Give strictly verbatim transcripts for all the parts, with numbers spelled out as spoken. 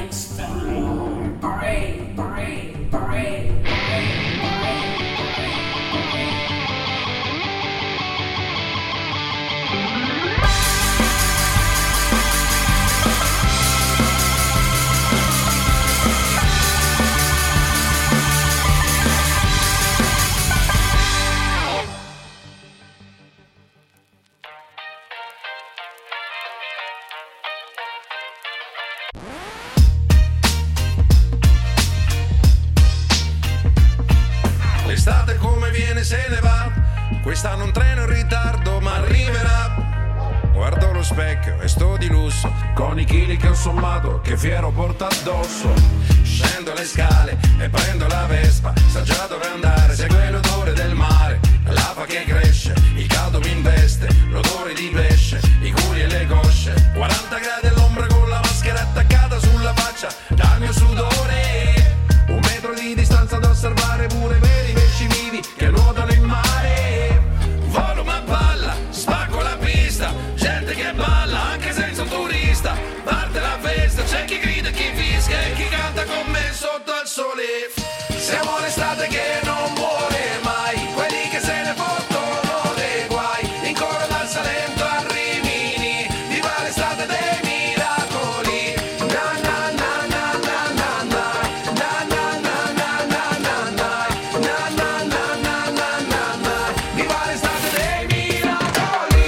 L'estate come viene se ne va, quest'anno un treno in ritardo ma arriverà. Guardo lo specchio e sto di lusso, con i chili che ho sommato, che fiero porto addosso. Scendo le scale e prendo la Vespa, sa già dove andare, segue l'odore del mare. L'afa che cresce, il caldo mi investe, l'odore di pesce, i culi e le cosce. quaranta gradi all'ombra con la maschera attaccata sulla faccia dal mio sudore. Un metro di distanza da osservare pure per i pesci vivi che nuotano in mare. Volo ma palla, spacco la pista, gente che balla anche senza un turista. Parte la festa, c'è chi grida e chi fischia e chi canta con me sotto al sole. Siamo l'estate che non muore mai, quelli che se ne fottono dei guai. In coro dal Salento a Rimini, viva l'estate dei miracoli. Na na na na na na na, na na na na na na na, na na na na na na na, viva l'estate dei miracoli.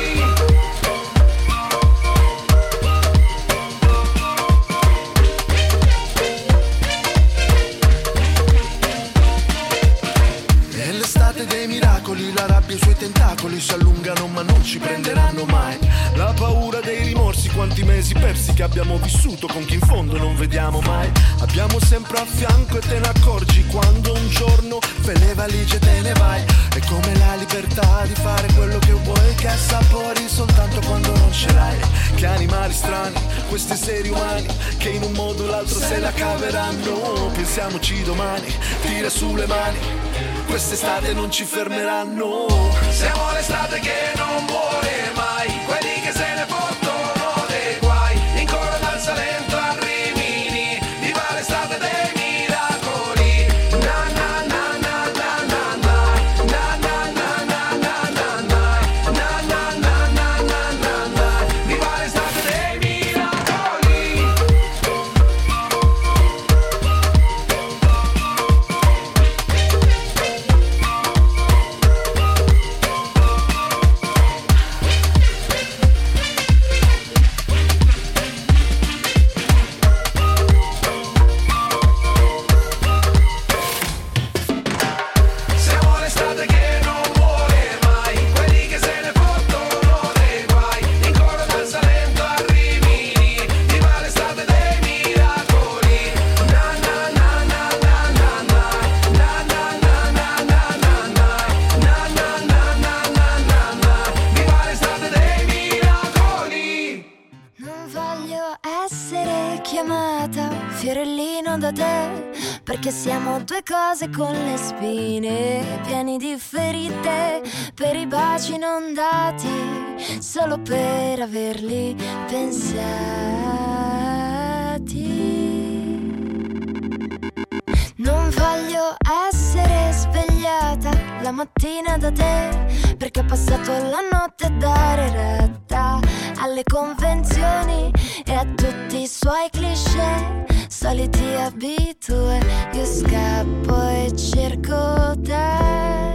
È l'estate dei miracoli, la rabbia e i suoi tentacoli si allungano ma non ci prenderanno mai. La paura dei rimorsi, quanti mesi persi che abbiamo vissuto con chi in fondo non vediamo mai. Abbiamo sempre a fianco e te ne accorgi quando un giorno fai le valigie e te ne vai. È come la libertà di fare quello che vuoi, che assapori soltanto quando non ce l'hai. Che animali strani, questi esseri umani, che in un modo o l'altro se la caveranno. Pensiamoci domani, tira su le mani, quest'estate non ci fermeranno. Siamo l'estate che non muore mai, quelli che se ne fottono dei guai. In coro dal Salento a Rimini, viva l'estate dei miracoli. Na na na na na na na, na na na na na na na, na na na na na na na, viva l'estate dei miracoli. Siamo l'estate che non muore mai, quelli che se ne fottono dei guai. In coro dal Salento a Rimini, viva l'estate dei miracoli. Na na na na na na na, na na na na na na na, na na na na na na na, viva l'estate dei miracoli. Non voglio essere chiamata fiorellino da te, perché siamo due cose con le spine, pieni di ferite, per i baci non dati, solo per averli pensati. Non voglio essere svegliata la mattina da te, perché ho passato la notte a dare retta alle convenzioni e a tutti i suoi cliché, soliti abitui. Io scappo e cerco te,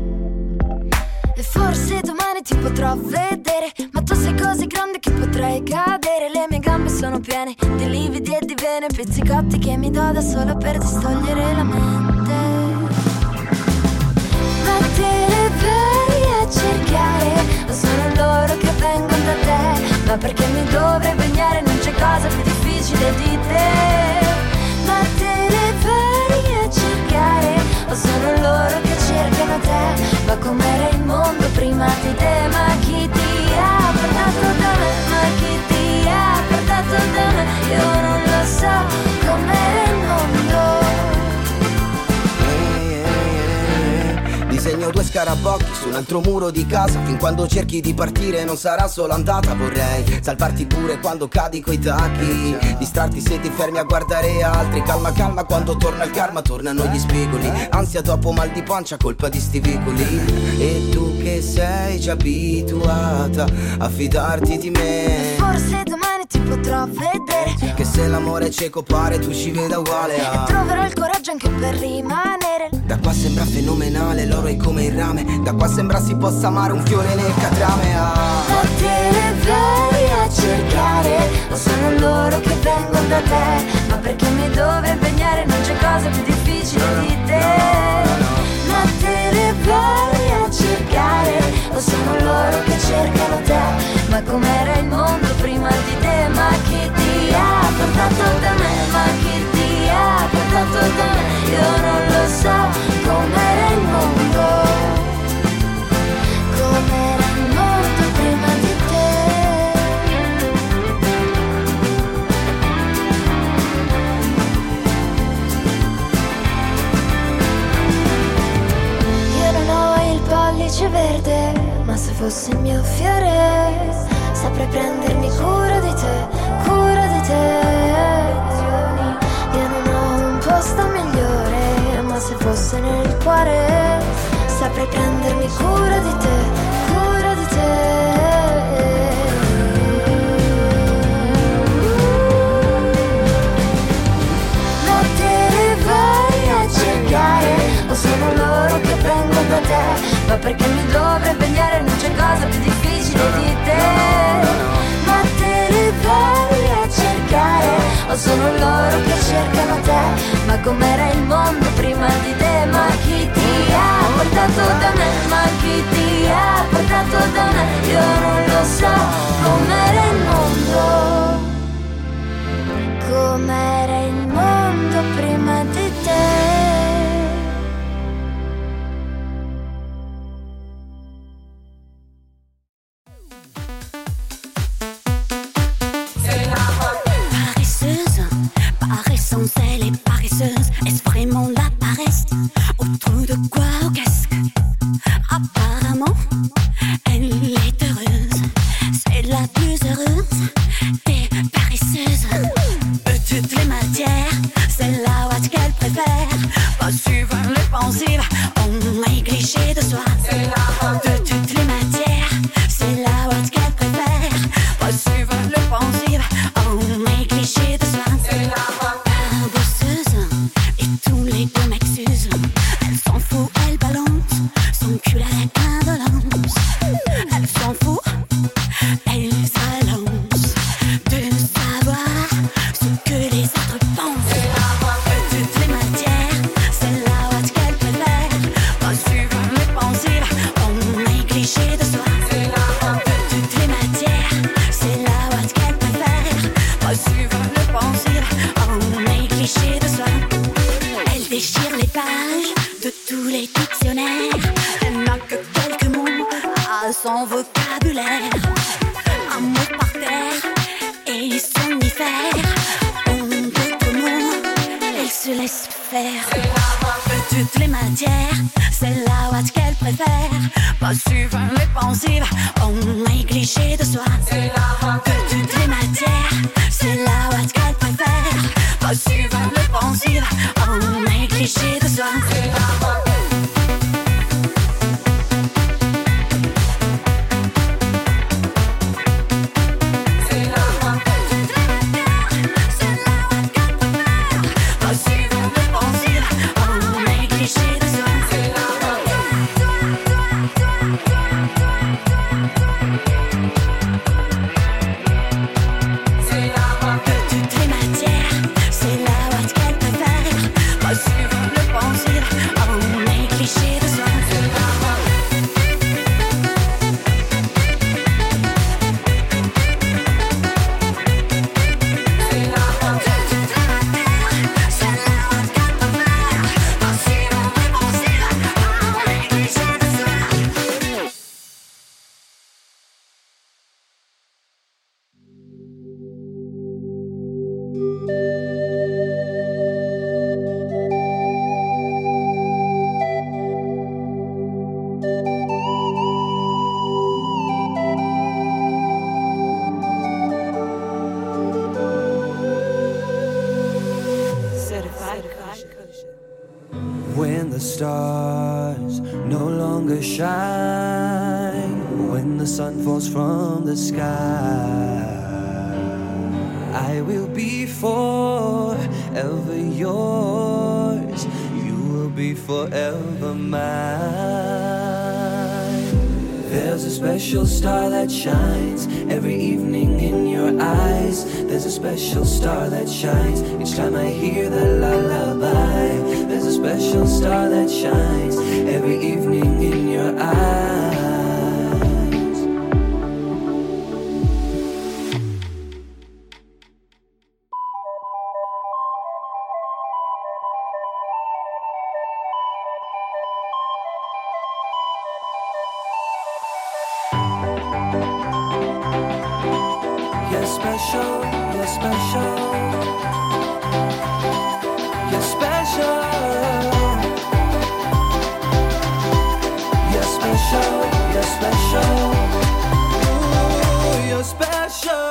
e forse domani ti potrò vedere, ma tu sei così grande che potrei cadere. Le mie gambe sono piene di lividi e di vene, pizzicotti che mi do da sola per distogliere la mente. Ma te le vai a cercare, o sono loro che vengono da te? Ma perché mi dovrei bagnare, non c'è cosa più difficile di te. Ma te le vai a cercare, o sono loro che cercano te? Ma com'era il mondo prima di te? Ma chi ti ha portato da me? Ma chi ti ha portato da me? Io non lo so com'era il mondo. Disegna bagno due scarabocchi su un altro muro di casa. Fin quando cerchi di partire non sarà solo andata. Vorrei salvarti pure quando cadi coi tacchi, distrarti se ti fermi a guardare altri. Calma calma quando torna il karma, tornano gli spigoli. Ansia dopo mal di pancia, colpa di sti vicoli. E tu che sei già abituata a fidarti di me, forse domani ti potrò vedere, che se l'amore è cieco pare tu ci veda uguale a... E troverò il coraggio anche per rimanere. Da qua sembra fenomenale, l'oro è come il rame. Da qua sembra si possa amare un fiore nel catrame a... Ma te ne vai a cercare, o sono loro che vengono da te? Ma perché mi dovrei impegnare, non c'è cosa più difficile di te. Ma te ne vai a cercare, o sono loro che cercano te? Ma com'era il mondo prima di te? Ma chi ti ha portato da me? Ma chi ti ha portato da me? Io non lo so com'era il mondo, com'era il mondo prima di te. Io non ho il pollice verde, ma se fosse il mio fiore saprei prendermi cura di te, cura di te. Io non ho un posto migliore, ma se fosse nel cuore saprei prendermi cura di te, cura di te. Ma te ne vai a cercare, o sono loro che vengono da te? Ma perché mi dovrei impegnare, non c'è cosa più difficile di te. Ma te ne vai a cercare, o sono loro che cercano te? Ma com'era il mondo prima di te? Ma chi ti ha portato da me? Ma chi ti ha portato da me? Io non lo so com'era il mondo, com'era il mondo prima di te. Elle est paresseuse, est-ce vraiment la paresse? Au trou de quoi, au casque? Apparemment, elle est heureuse, c'est la plus heureuse des paresseuses. De toutes les matières, c'est la ouate qu'elle préfère. Pas suivre les pensives, on est cliché de soi. De toutes les matières, c'est la ouate qu'elle préfère. Pas suivre les pensives, on est cliché de soi. Et tous les deux m'excusent. Elle s'en fout, elle balance son cul avec indolence. Elle s'en fout, elle s'allonge de savoir ce que les autres pensent. De toutes les matières, c'est la ouate qu'elle préfère. Pas suivre les pensives, on est cliché de soi. De toutes les matières, c'est la ouate qu'elle préfère. Pas suivre les pensives, on est cliché de soi. Elle déchire les pages de tous les dictionnaires. Elle n'a que quelques mots à son vocabulaire. Un mot par terre et somnifère. En d'autres mots, elle se laisse faire. De toutes les matières, c'est la ouate qu'elle préfère. Pas suivre les pensives, on est cliché de soi. De toutes les matières, c'est la ouate qu'elle préfère. Pas suivre les pensives, on est cliché de soi. stars no longer shine when the sun falls from the sky. I will be forever yours, you will be forever mine. There's a special star that shines every evening in your eyes. There's a special star that shines each time I hear the lullaby. There's a special star that shines every evening in your eyes. You're special, you're special. You're special. You're special, you're special. Ooh, you're special.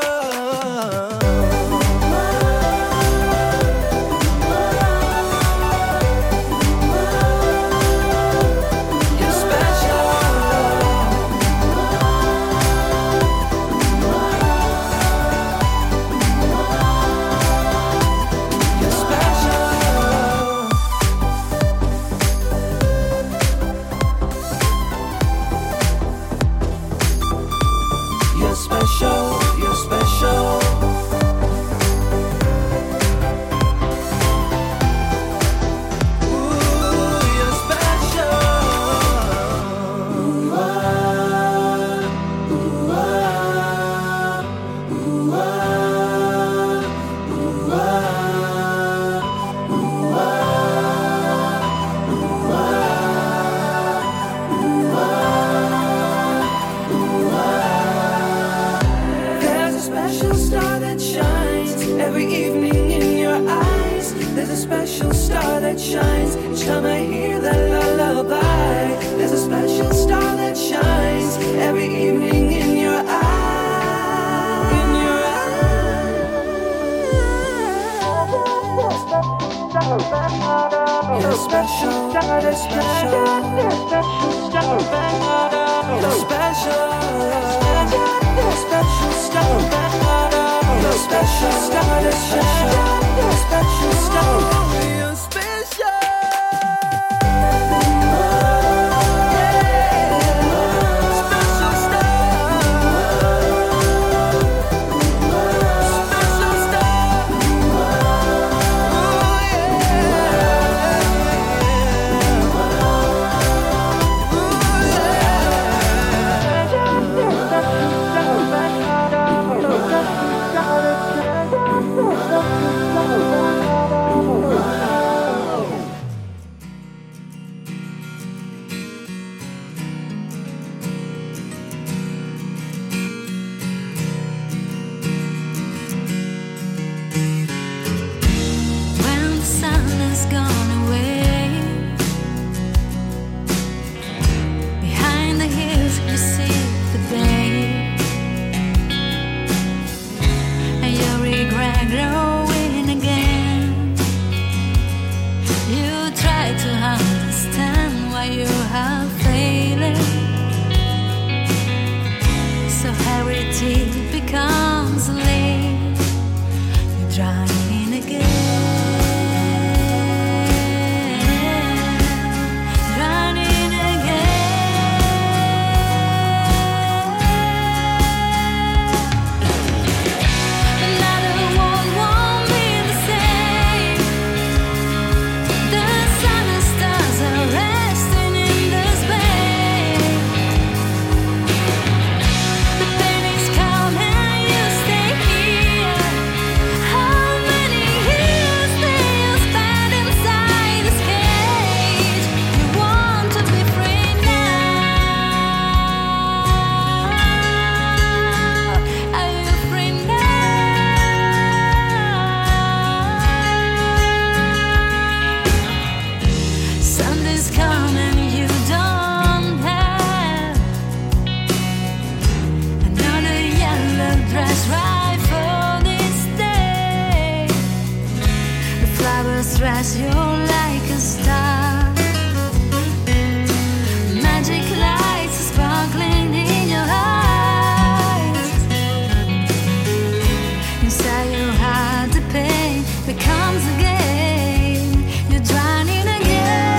Dress you like a star. the pain becomes a game. You're drowning again.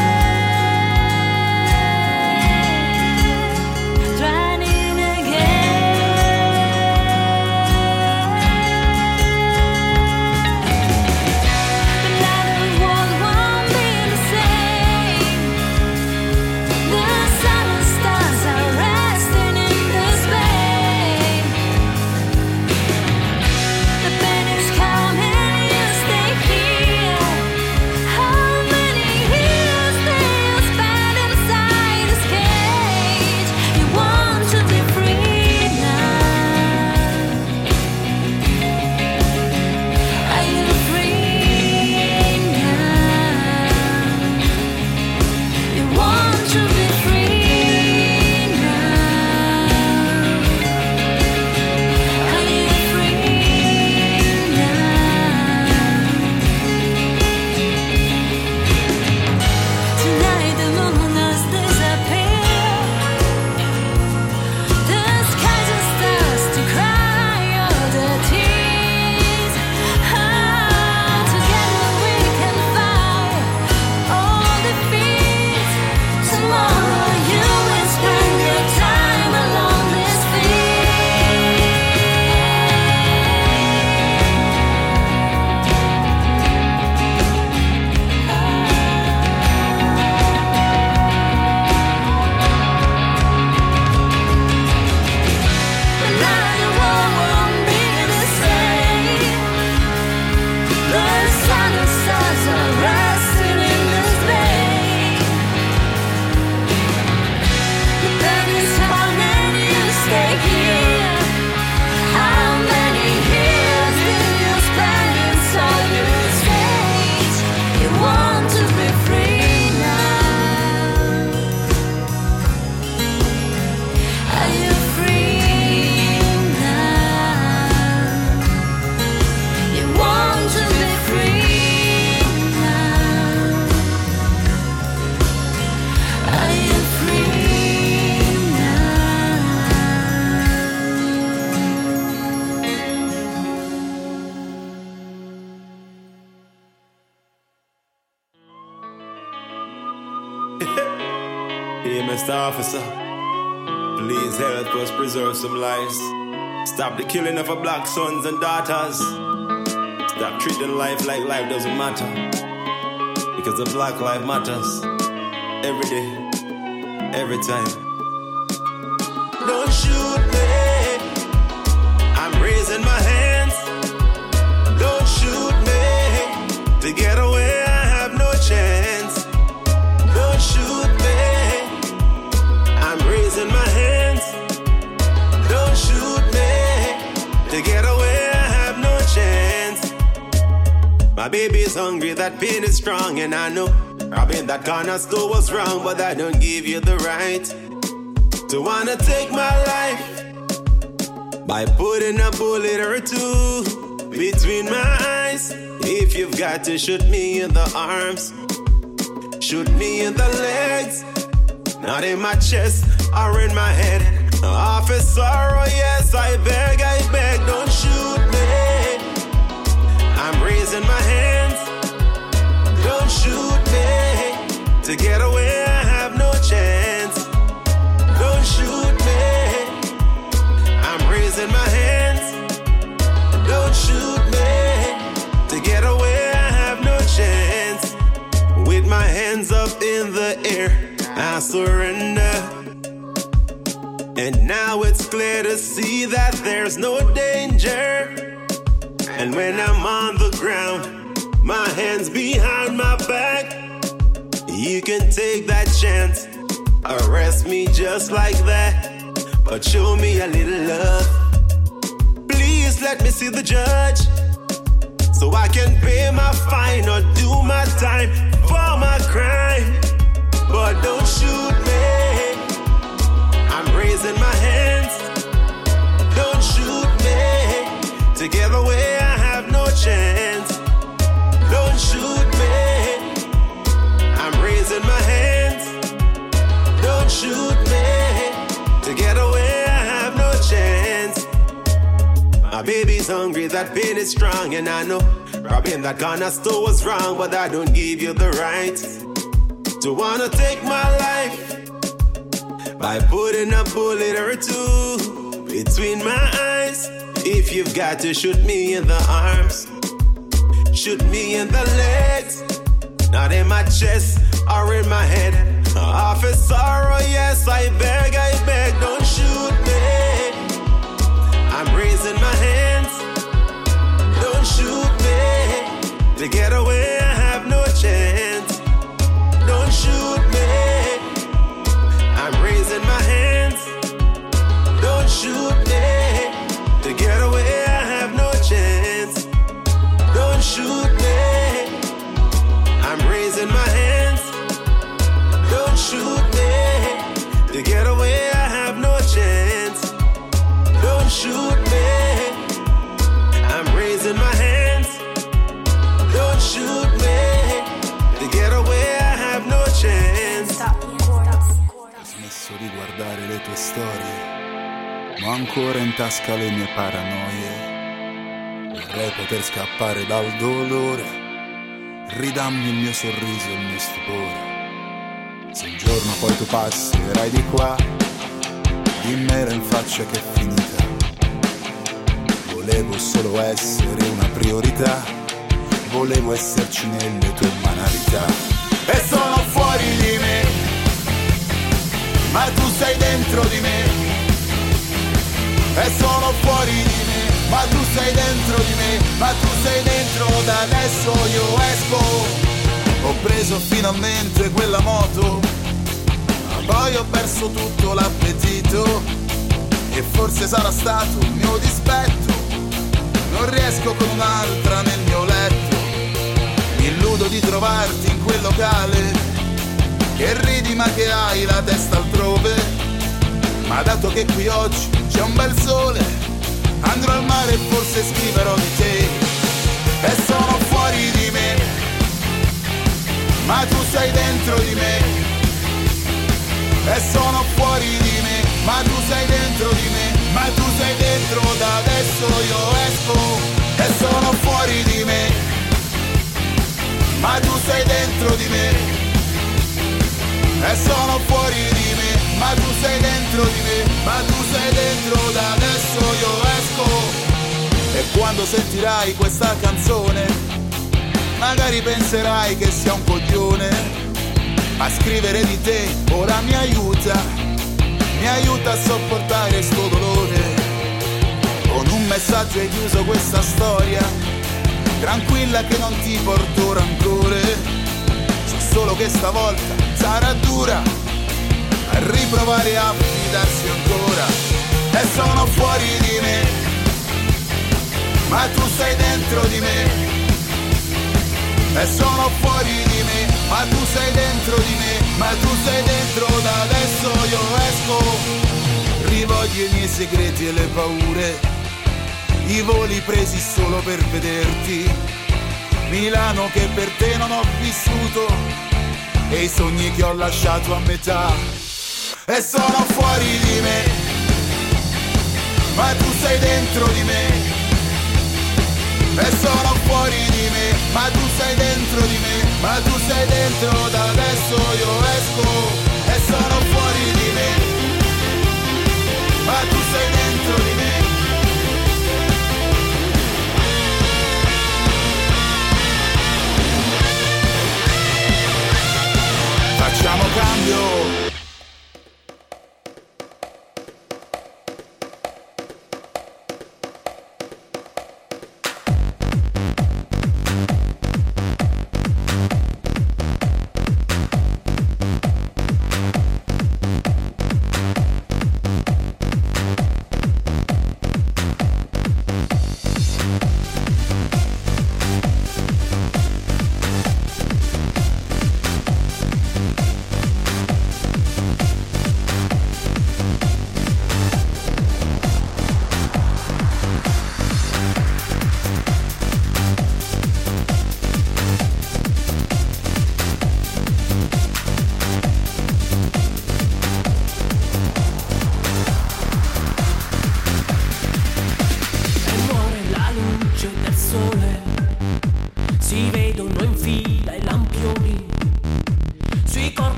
Hey, Mister Officer, please help us preserve some lives. Stop the killing of our black sons and daughters. Stop treating life like life doesn't matter. Because the black life matters. Every day, every time. Don't shoot me, I'm raising my hands. Don't shoot me, to get away I have no chance. Don't shoot me, I'm raising my hands. Don't shoot me, to get away I have no chance. My baby's hungry, that pain is strong, and I know robbing that corner store was wrong, but I don't give you the right to wanna take my life by putting a bullet or two between my eyes. If you've got to shoot me in the arms, shoot me in the legs, not in my chest or in my head. Officer, oh yes, I beg, I beg, don't shoot me. I'm raising my hands. Don't shoot me, to get away I have no chance. Don't shoot me, I'm raising my hands. Don't shoot me, to get away I have no chance. With my hands up in the air, I surrender. And now it's clear to see that there's no danger. And when I'm on the ground, my hands behind my back, you can take that chance, arrest me just like that, but show me a little love. Please let me see the judge, so I can pay my fine or do my time for my crime. But don't shoot me, I'm raising my hands. Don't shoot me, to get away I have no chance. Don't shoot me, I'm raising my hands. Don't shoot me, to get away I have no chance. My baby's hungry, that pain is strong. And I know robbing that corner store was wrong, but I don't give you the right to wanna take my life by putting a bullet or two between my eyes. If you've got to shoot me in the arms, shoot me in the legs, not in my chest or in my head. Officer, oh yes, I beg, I beg, don't shoot me. I'm raising my hands, don't shoot me. To get away, I have no chance. Don't shoot me. I'm raising my hands, don't shoot me. To get away, I have no chance. Don't shoot me. I'm raising my hands. Don't shoot me. To get away, I have no chance. Don't shoot me. I'm raising my hands. Don't shoot me. To get away, I have no chance. Ho smesso di guardare le tue storie, ma ho ancora in tasca le mie paranoie. Vorrei poter scappare dal dolore, ridammi il mio sorriso e il mio stupore. Se un giorno poi tu passerai di qua, dimmelo in faccia che è finita. Volevo solo essere una priorità, volevo esserci nelle tue banalità. E sono fuori di me, ma tu sei dentro di me. E sono fuori di me, ma tu sei dentro di me. Ma tu sei dentro, da adesso io esco. Ho preso finalmente quella moto, ma poi ho perso tutto l'appetito. E forse sarà stato il mio dispetto, non riesco con un'altra nel mio letto. Mi illudo di trovarti in quel locale, che ridi ma che hai la testa altrove. Ma dato che qui oggi c'è un bel sole, andrò al mare e forse scriverò di te. E sono fuori di me, ma tu sei dentro di me. E sono fuori di me, ma tu sei dentro di me. Ma tu sei dentro, da adesso io esco. E sono fuori di me, ma tu sei dentro di me. E sono fuori di me, ma tu sei dentro di me. Ma tu sei dentro, da adesso io esco. E quando sentirai questa canzone, magari penserai che sia un coglione, ma scrivere di te ora mi aiuta, mi aiuta a sopportare sto dolore. Con un messaggio hai chiuso questa storia, tranquilla che non ti porto rancore. So solo che stavolta sarà dura a riprovare a fidarsi ancora. E sono fuori di me, ma tu sei dentro di me. E sono fuori di me, ma tu sei dentro di me. Ma tu sei dentro, da adesso io esco. Rivoglio i miei segreti e le paure, i voli presi solo per vederti, Milano che per te non ho vissuto, e i sogni che ho lasciato a metà. E sono fuori di me, ma tu sei dentro di me. E sono fuori di me, ma tu sei dentro di me. Ma tu sei dentro, da adesso io esco. E sono fuori di me, ma tu sei dentro di me. Facciamo cambio.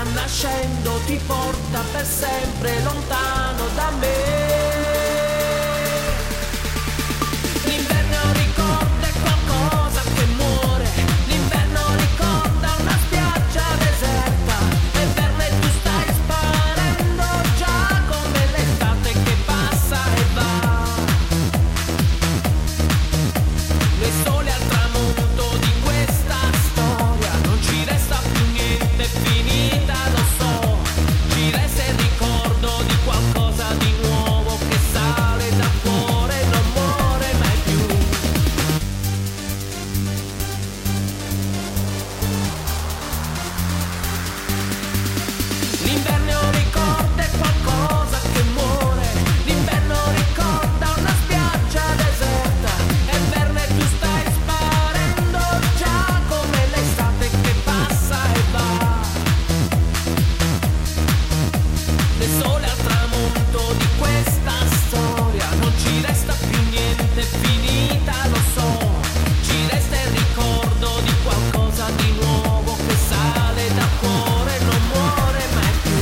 nascendo ti porta per sempre lontano da me. L'inverno ricorda qualcosa che muore, l'inverno ricorda una spiaggia deserta, e per me tu stai sparendo già come l'estate che passa e va. Le sole al tramonto di questa storia, non ci resta più niente, è finita, lo so, ci resta il ricordo di qualcosa di nuovo che sale da cuore e non muore mai più. L'inverno ricorda qualcosa che muore, l'inverno ricorda una spiaggia deserta, e per me tu stai sparendo già come l'estate che passa e va. Le sole al tramonto di questa storia, non ci resta più niente, è finita, lo so, ci resta il ricordo di qualcosa di nuovo che sale da cuore e non muore mai più.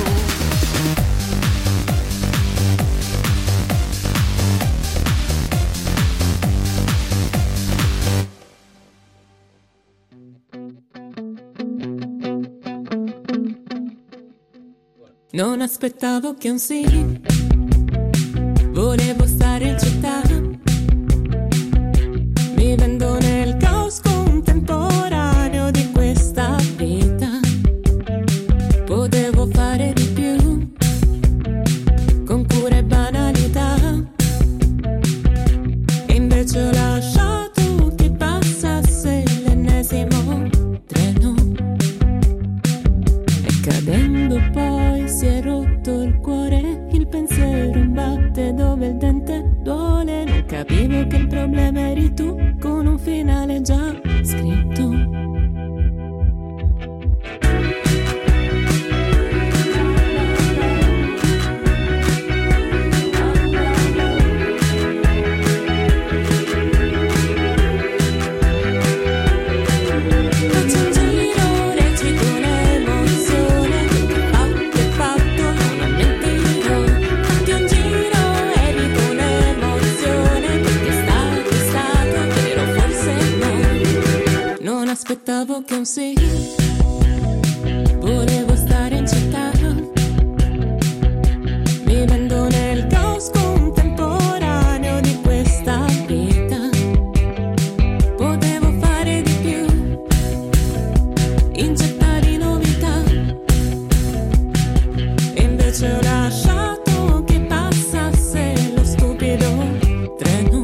Non aspettavo che un sì, volevo stare in città, vivendo nel caos contemporaneo di questa vita. Potevo fare di più, con cura e banalità, e invece ho lasciato che passasse l'ennesimo treno, e cadendo poi si è rotto il cuore, il pensiero imbatte dove il dente duole. Non capivo che il problema eri tu, con un finale già scritto. Faccio un giro, recito un'emozione, fatto è fatto, non mentirò. Fatti un giro, evito un'emozione, perché è stato, è stato, vero forse no. Non aspettavo che un sì, volevo stare in città, vivendo nel caos contemporaneo di questa vita. Potevo fare di più, ingettare novità, e invece ho lasciato che passasse lo stupido treno.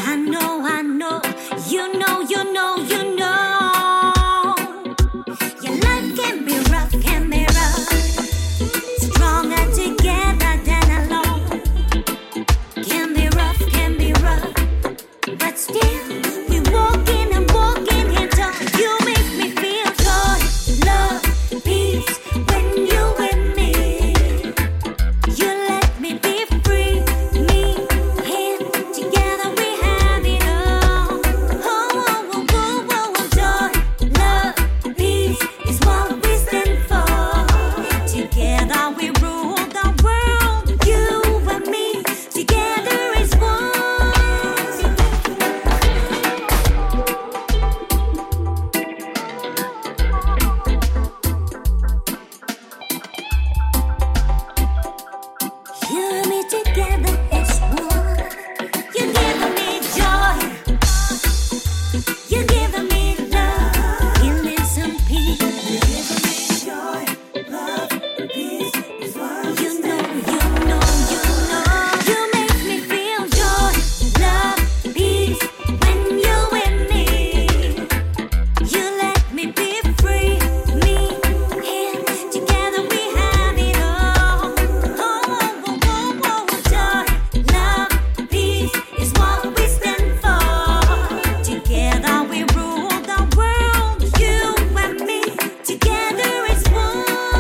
I know, I know, you know, you know, you know. Your life can be rough, can be rough. Stronger together than alone. Can be rough, can be rough. But still, we walking and walking hands on. You make me feel joy, love, peace when you with me. You let me be free, me, him, together we have it all. Oh, oh, oh, oh, oh, oh, joy, love, peace is what we stand for. Together we rule the world, you and me, together is one. You and me together is one. You're giving me joy. You're giving me love. Healing some peace. You're giving me joy, love, and peace is one. You know, you know, you know. You make me feel joy, love, peace when you're with me. You let me be free, me, him, together we have it all. Oh, oh, oh, oh, oh, joy, love, peace is what we stand for. Together we rule the world, you and me, together is one.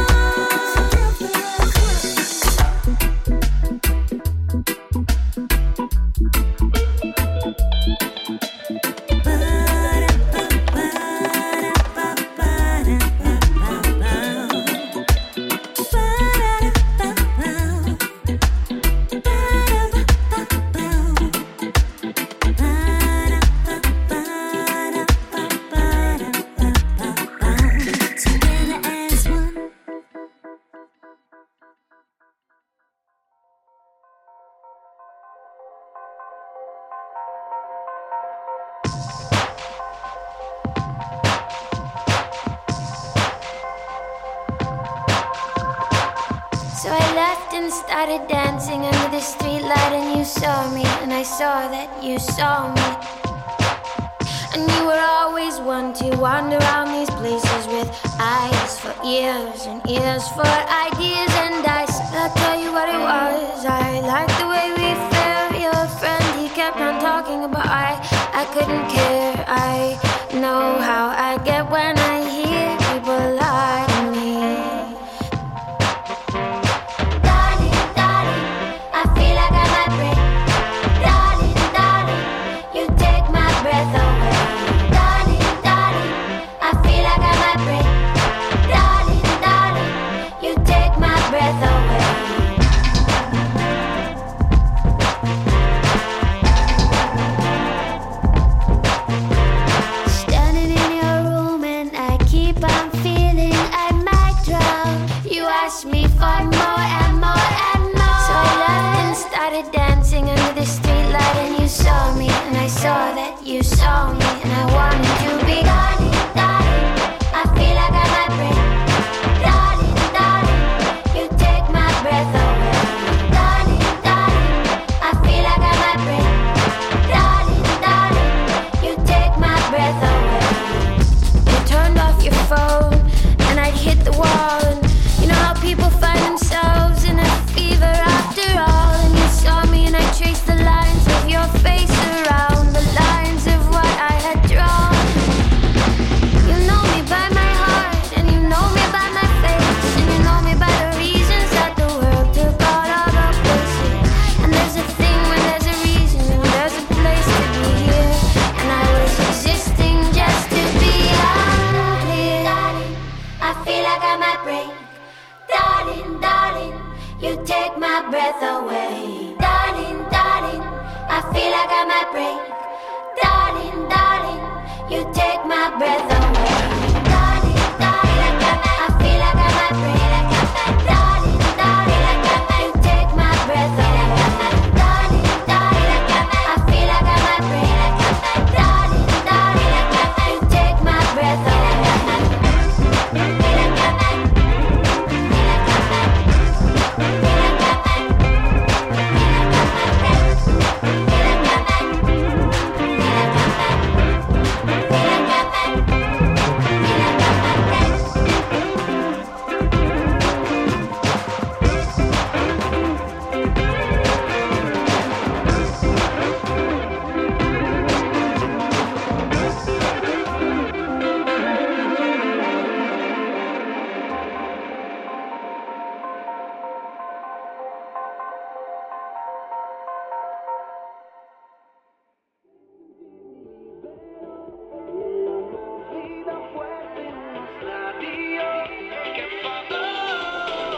Together as one. So I left and started dancing under the streetlight, and you saw me, and I saw that you saw me. And you were always one to wander around these places with eyes for ears and ears for ideas. And I said, I'll tell you what it was. I liked the way we felt. Your friend, he kept on talking about I, I couldn't care. I know how I get when I hear people lie to me. Darling, darling, I feel like I might break. Darling, darling, you take my breath away. Darling, darling, I feel like I might break. Darling, darling, you take my breath away. Standing in your room and I keep on feeling I might drown. You ask me for more and more and more. So I left and started dancing under the streetlight, and you saw me, and I saw that you saw me, and I wanted to be. Darling, darling, I feel like I might break. Darling, darling, you take my breath away. Darling, darling, I feel like I might break. Darling, darling, you take my breath away. You turned off your phone, and I'd hit the wall. And you know how people find themselves in a fever after all. And you saw me, and I traced the lines of your face around the lines of what I had drawn. You know me by my heart, and you know me by my face, and you know me by the reasons that the world took all of our places. And there's a thing when there's a reason, and there's a place to be here. And I was existing just to be out here. Darling, I feel like I might break. Darling, darling, you take my breath away. Darling, darling, I feel like I might break. Darling, darling, you take my breath away. Darling, darling, I feel like I might break. Darling, darling, you take my breath away. Darling, darling, I feel like I might break. Darling, darling, you take my breath away.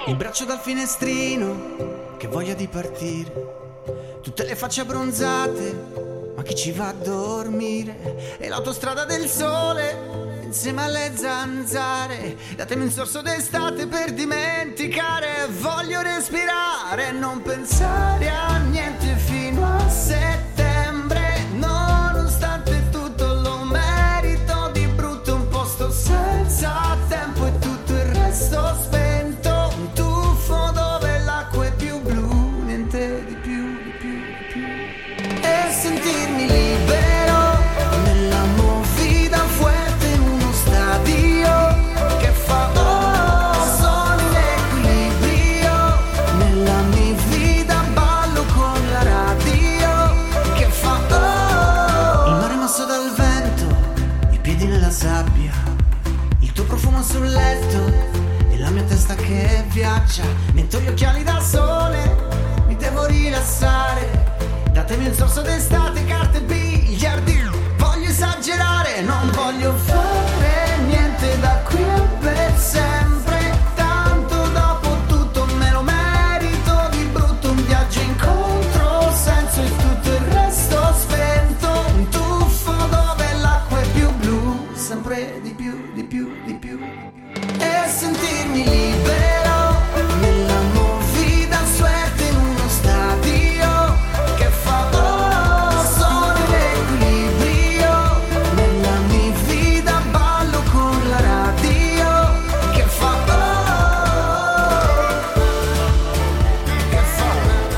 Il braccio dal finestrino, che voglia di partire. Tutte le facce abbronzate, ma chi ci va a dormire? E l'autostrada del sole, insieme alle zanzare. Datemi un sorso d'estate per dimenticare. Voglio respirare e non pensare a niente fino a settembre. Nonostante tutto lo merito, di brutto un posto senza tempo e tutto il resto spento. Un tuffo dove l'acqua è più blu, niente di più, di più, di più. E sentirmi libero nella movida fuerte in uno stadio che fa oh, sono in equilibrio. Nella mia vita ballo con la radio che fa oh. Il mare mosso dal vento, i piedi nella sabbia, il tuo profumo sul letto e la mia testa che viaggia. Metto gli occhiali da sole, mi devo rilassare. Datemi un sorso d'estate, carte, biliardi. Voglio esagerare, non voglio fare niente da qui a per sempre. Tanto dopo tutto me lo merito, di brutto un viaggio in controsenso e tutto il resto spento. Un tuffo dove l'acqua è più blu, sempre di più, di più, di più. E sentirmi libero nella movida suerte in uno stadio che fa oh, sono in equilibrio. Nella mia vita ballo con la radio che fa oh, che fa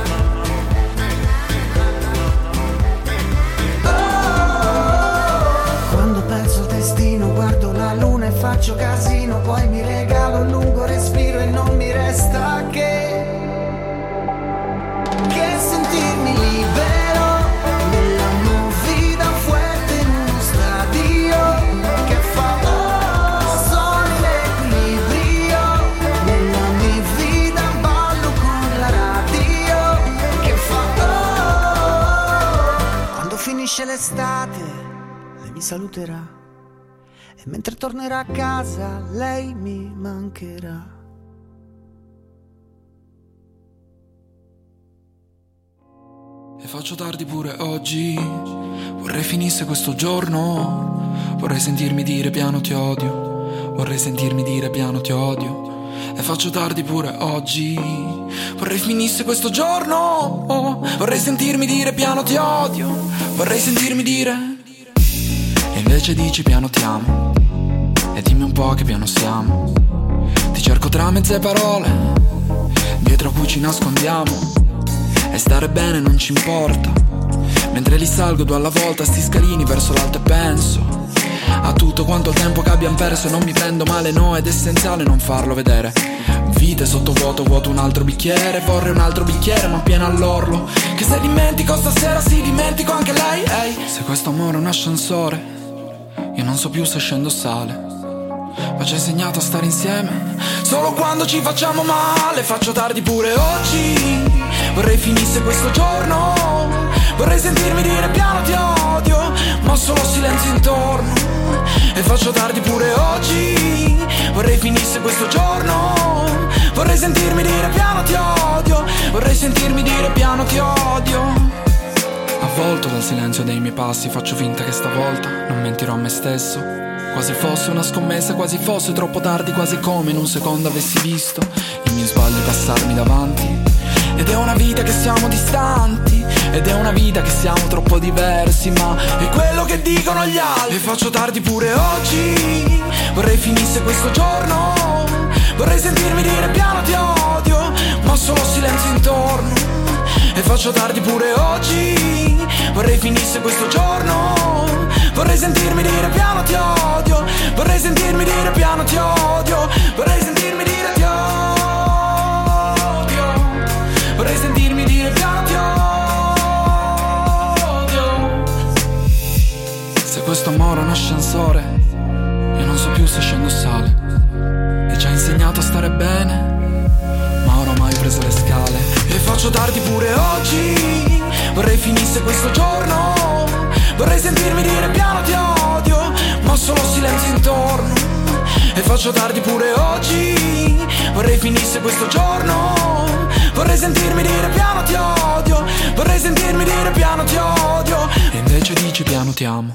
oh. Quando penso al destino guardo la luna e faccio casino, poi mi regalo un lungo respiro e non mi resta che che sentirmi libero nella movida fuerte in uno stadio che fa oh, sono in equilibrio. Nella mia vita ballo con la radio che fa oh. Quando finisce l'estate lei mi saluterà e mentre tornerà a casa lei mi mancherà. E faccio tardi pure oggi, vorrei finisse questo giorno. Vorrei sentirmi dire piano ti odio, vorrei sentirmi dire piano ti odio. E faccio tardi pure oggi, vorrei finisse questo giorno. Vorrei sentirmi dire piano ti odio, vorrei sentirmi dire. E invece dici piano ti amo, e dimmi un po' che piano siamo. Ti cerco tra mezze parole, dietro a cui ci nascondiamo. E stare bene non ci importa, mentre li salgo due alla volta sti scalini verso l'alto e penso a tutto quanto tempo che abbiamo perso. E non mi prendo male, no, ed è essenziale non farlo vedere. Vite sotto vuoto, vuoto un altro bicchiere. Vorrei un altro bicchiere ma pieno all'orlo, che se dimentico stasera si dimentico anche lei. Ehi, se questo amore è un ascensore, io non so più se scendo o sale. Ma ci hai insegnato a stare insieme solo quando ci facciamo male. Faccio tardi pure oggi, vorrei finisse questo giorno. Vorrei sentirmi dire piano ti odio, ma solo silenzio intorno. E faccio tardi pure oggi, vorrei finisse questo giorno. Vorrei sentirmi dire piano ti odio, vorrei sentirmi dire piano ti odio. Avvolto dal silenzio dei miei passi, faccio finta che stavolta non mentirò a me stesso. Quasi fosse una scommessa, quasi fosse troppo tardi, quasi come in un secondo avessi visto i miei sbagli passarmi davanti. Ed è una vita che siamo distanti, ed è una vita che siamo troppo diversi, ma è quello che dicono gli altri. E faccio tardi pure oggi, vorrei finisse questo giorno. Vorrei sentirmi dire piano ti odio, ma solo silenzio intorno. E faccio tardi pure oggi, vorrei finisse questo giorno. Vorrei sentirmi dire piano ti odio, vorrei sentirmi dire piano ti odio, vorrei sentirmi dire ti odio, vorrei sentirmi dire piano ti odio. Se questo amore è un ascensore, io non so più se scendo o sale. E ci ha insegnato a stare bene, ma oramai ho preso le scale. E faccio tardi pure oggi, vorrei finisse questo giorno. Vorrei sentirmi dire piano ti odio, ma solo silenzio intorno. e faccio tardi pure oggi. Vorrei finisse questo giorno, vorrei sentirmi dire piano ti odio, vorrei sentirmi dire piano ti odio, e invece dici piano ti amo.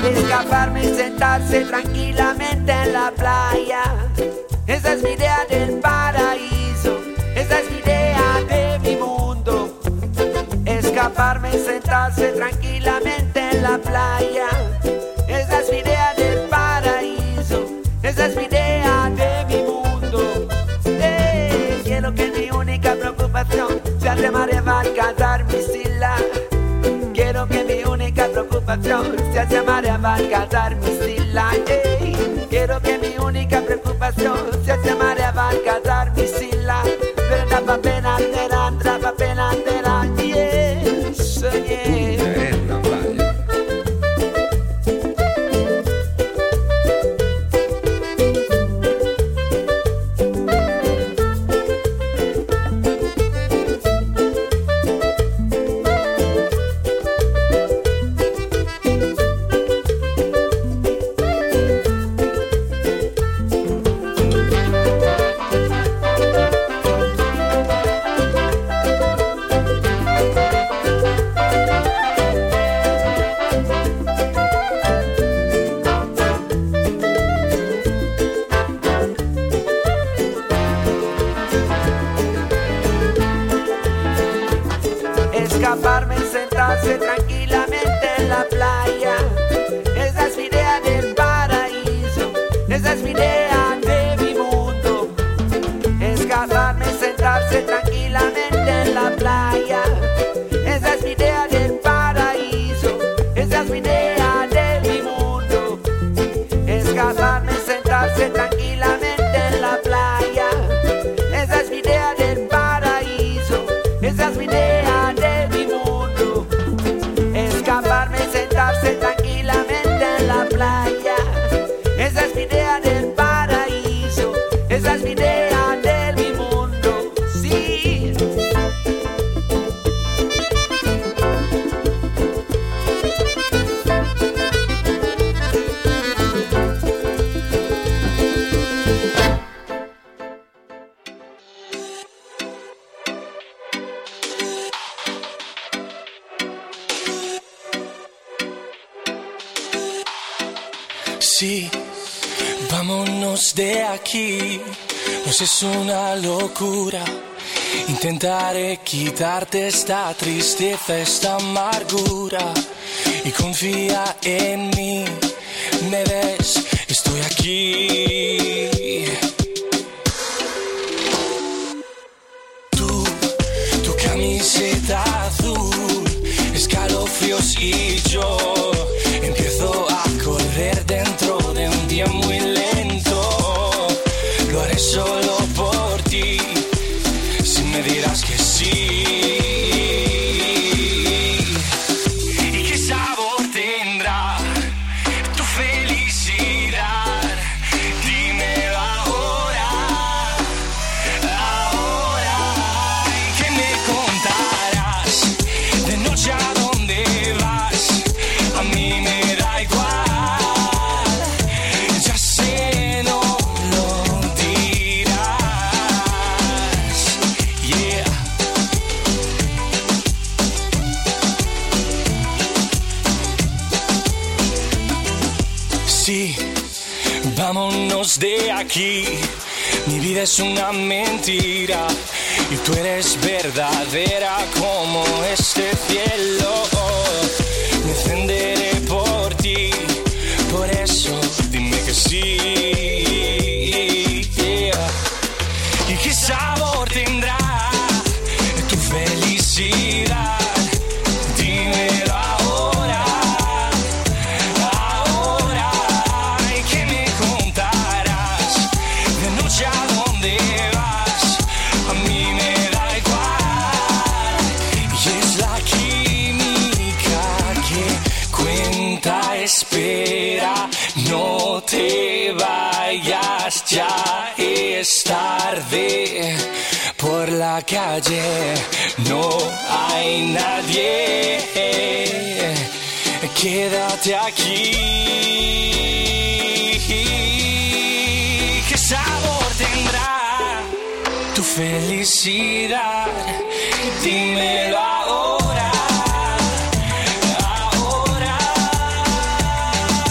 Escaparme y sentarse tranquilamente en la playa. Esa es mi idea del paraíso. Esa es mi idea de mi mundo. Escaparme y sentarse tranquilamente en la playa. Esa es mi idea del paraíso. Esa es mi idea de mi mundo. Eh, quiero que mi única preocupación sea remar y abarcar mis islas. Quiero que mi única preocupación sea llamar y abarcar mis islas. Eh, quiero que mi única preocupación sea llamar y abarcar mis islas. Pero la papena tera, la papena tera, yeah, soñé. Escaparme y sentarse tranquilamente en la playa. Esa es mi idea del paraíso. Esa es mi idea de mi mundo. Escaparme y sentarse tranquilamente en la playa. Esa es mi idea del paraíso. Esa es mi idea de mi mundo. Escaparme y sentarse tranquilamente en la playa. Esa es mi idea del paraíso. Esa es mi idea de mi mundo. Escaparme y sentarse tranquilamente en la playa. Esa es mi idea del paraíso. Esa es mi idea de mi mundo. Sí. Sí, vámonos de aquí. No sé, es una locura. Intentaré quitarte esta tristeza, esta amargura. Y confía en mí. Me ves, estoy aquí. Tú, tu camiseta azul, escalofríos y yo empiezo a correr dentro de un día muy lento. Lo haré solo por ti, si me dirás que sí. ¿Y qué sabor tendrá tu felicidad? Dímelo ahora, ahora. ¿Qué me contarás de noche a dónde vas? A mí me da igual, ya sé, no lo dirás. Yeah. Sí, vámonos de aquí. Mi vida es una mentira y tú eres verdadera como este cielo. Me encenderé por ti, por eso dime que sí. Yeah. ¿Y qué sabor tendrá tu felicidad? Dímelo ahora, ahora. ¿Y qué me contarás de noche a dónde vas? A mí me da igual. Y es la química que cuenta. Espera, no te vayas, ya es tarde. Por la calle no hay nadie. Quédate aquí. ¿Qué sabor tendrá tu felicidad? Dímelo ahora, ahora.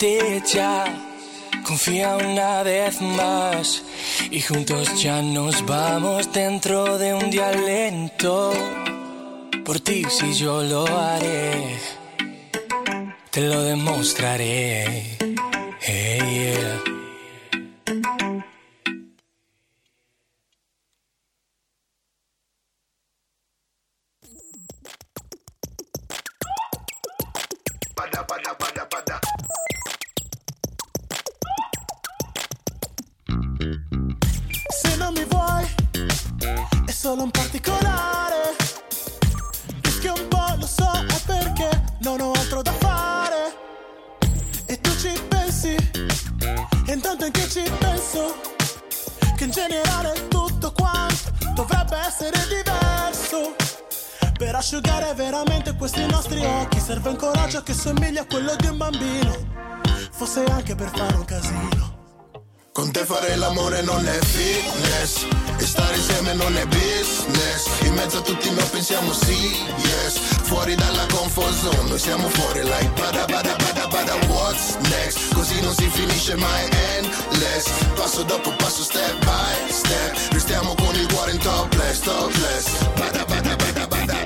botella. Confía una vez más y juntos ya nos vamos dentro de un día lento. Por ti si yo lo haré, te lo demostraré. Hey, yeah. Se non mi vuoi, è solo un particolare. Rischio un po', lo so, è perché non ho altro da fare. E tu ci pensi, e intanto anche ci penso, che in generale tutto quanto dovrebbe essere diverso. Per asciugare veramente questi nostri occhi serve un coraggio che somiglia a quello di un bambino, forse anche per fare un casino. Con te fare l'amore non è fitness, e stare insieme non è business. In mezzo a tutti noi pensiamo sì, yes. Fuori dalla comfort zone, noi siamo fuori like bada bada bada bada. What's next? Così non si finisce mai, endless. Passo dopo passo, step by step. Restiamo con il cuore in topless, topless. Bada bada bada bada.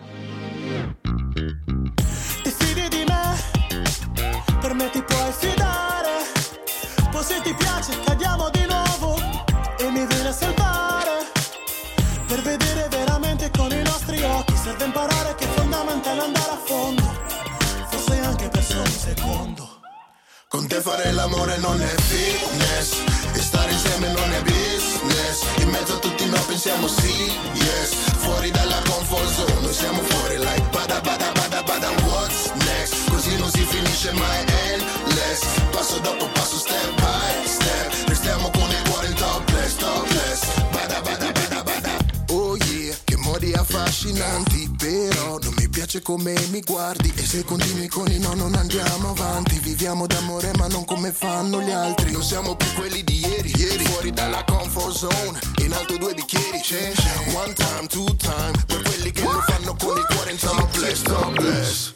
Ti fidi di me? Per me ti puoi fidare. Poi se ti piace cadiamo di nuovo e mi viene a salvare. Per vedere veramente con i nostri occhi serve imparare che è fondamentale andare a fondo, forse anche per solo un secondo. Con te fare l'amore non è fitness, e stare insieme non è business. In mezzo a tutti noi pensiamo sì, yes. Fuori dalla comfort zone, noi siamo fuori like bada bada bada bada. What's next? Così non si finisce mai, endless. Passo dopo passo, step by step. Restiamo con il cuore in topless, topless. Bada bada bada bada. Oh yeah, che modi affascinanti, però non mi piace come mi guardi. E se continui con i no non andiamo avanti. Viviamo d'amore ma non come fanno gli altri. Non siamo più quelli di ieri, ieri. Fuori dalla comfort zone, in alto due bicchieri. One time, two time, per quelli che lo fanno con il cuore in topless, topless.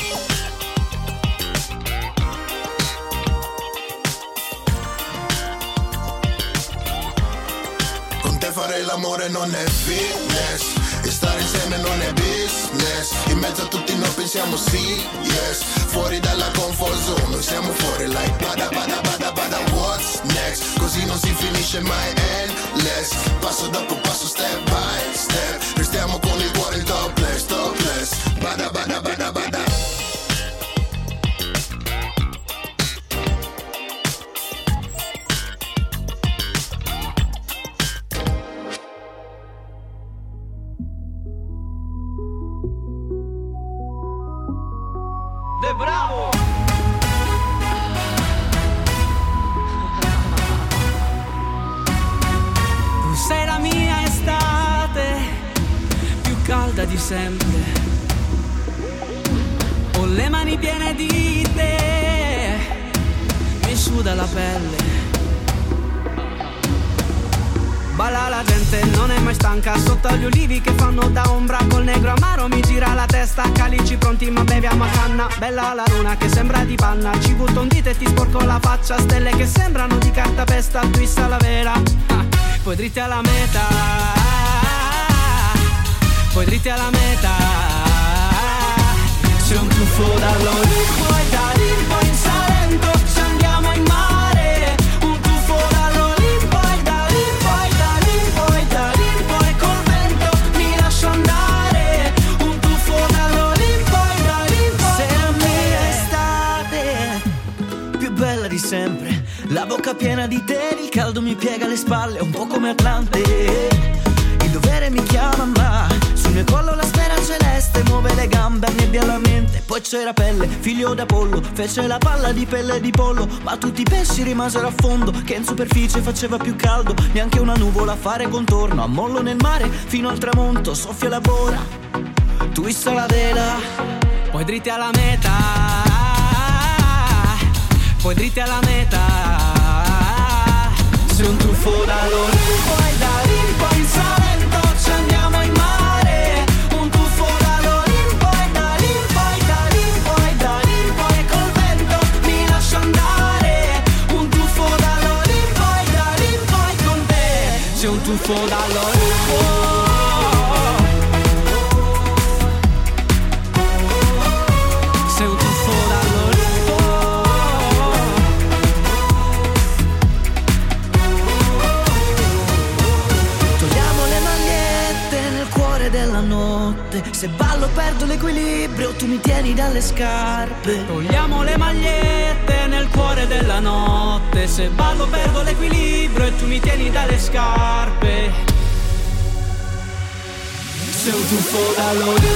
Con te fare l'amore non è fitness, e stare insieme non è business. In mezzo a tutti noi pensiamo sì, yes. Fuori dalla comfort zone, noi siamo fuori like bada bada bada bada. What's next? Così non si finisce mai, endless. Passo dopo passo, step by step. Restiamo con il cuore in topless, topless. Bada bada bada bada. De bravo! Tu sei la mia estate, più calda di sempre. Ho le mani piene di te, mi suda la pelle. Balla la gente, non è mai stanca. Sotto gli ulivi che fanno da ombra, col negro amaro mi gira la testa. Calici pronti ma beviamo a canna. Bella la luna che sembra di panna. Ci butto un dito e ti sporco la faccia. Stelle che sembrano di cartapesta, twist alla vera. ah, Poi dritti alla meta, poi dritti alla meta. C'è un tuffo dall'Olimpo e dall'Olimpo in Salento. Ci andiamo in mare. Un tuffo dall'Olimpo e dall'Olimpo e dall'Olimpo e dall'Olimpo e col vento mi lascio andare. Un tuffo dall'Olimpo e dall'Olimpo. Sei la mia estate, più bella di sempre. La bocca piena di te, il caldo mi piega le spalle, un po' come Atlante. Il dovere mi chiama ma sul mio collo la sfera celeste muove le gambe, annebbia la mente. Poi c'era Pelle, figlio d'Apollo, fece la palla di pelle di pollo. Ma tutti i pesci rimasero a fondo, che in superficie faceva più caldo. Neanche una nuvola a fare contorno, a mollo nel mare fino al tramonto. Soffia la bora, twista la vela, poi dritti alla meta, poi dritti alla meta. C'è un tuffo dall'Olimpo e dall'Olimpo in Salento. Ci andiamo in mare. Un tuffo dall'Olimpo e dall'Olimpo e dall'Olimpo e dall'Olimpo e col vento mi lascio andare. tuffo dall'orco. Sei un tuffo dall'orco. Togliamo le magliette nel cuore della notte. Se ballo perdo l'equilibrio, tu mi tieni dalle scarpe. Togliamo le magliette nel cuore della notte. Se ballo perdo l'equilibrio e tu mi tieni dalle scarpe. Sei un tuffo dall'orco.